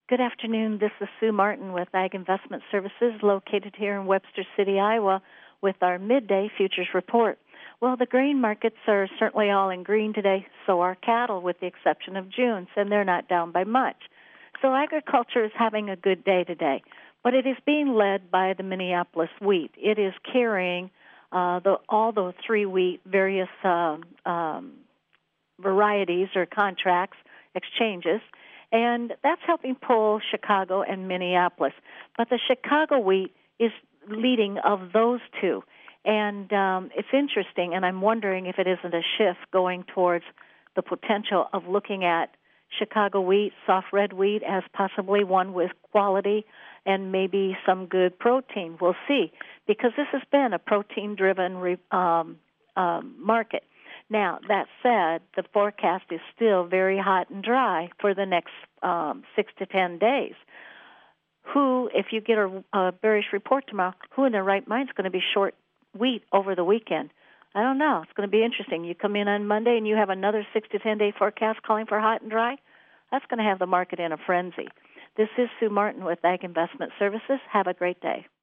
Good afternoon. This is Sue Martin with Ag Investment Services located here in Webster City, Iowa with our midday futures report. Well, the grain markets are certainly all in green today, so are cattle with the exception of June's, and they're not down by much. So agriculture is having a good day today, but it is being led by the Minneapolis wheat. It is carrying all the three wheat, various varieties or contracts, exchanges, and that's helping pull Chicago and Minneapolis. But the Chicago wheat is leading of those two. And it's interesting, and I'm wondering if it isn't a shift going towards the potential of looking at Chicago wheat, soft red wheat, as possibly one with quality and maybe some good protein. We'll see, because this has been a protein-driven market. Now, that said, the forecast is still very hot and dry for the next 6 to 10 days. Who, if you get a bearish report tomorrow, who in their right mind is going to be short wheat over the weekend? I don't know. It's going to be interesting. You come in on Monday and you have another 6 to 10 day forecast calling for hot and dry. That's going to have the market in a frenzy. This is Sue Martin with Ag Investment Services. Have a great day.